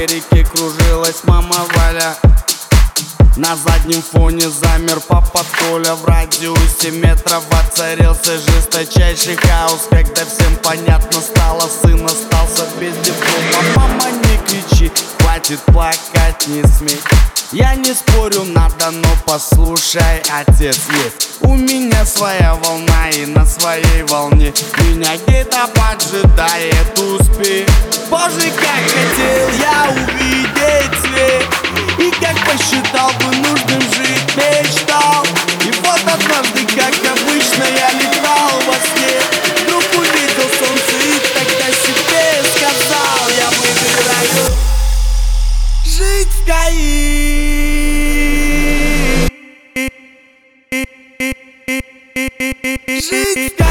Америке кружилась мама Валя. На заднем фоне замер папа Толя. В радиусе метров воцарился жесточайший хаос. Когда всем понятно стало, сын остался без диплома. Мама, не кричи, хватит плакать, не смей. Я не спорю, надо, но послушай, отец есть. У меня своя волна, и на своей волне меня где-то поджидает успех. Боже, как хотел я увидеть свет, и как посчитал бы нужным жить, мечтал. И вот однажды, как обычно, я летал во сне, вдруг увидел солнце и тогда себе сказал: я выбираю жить в Каире. Жить в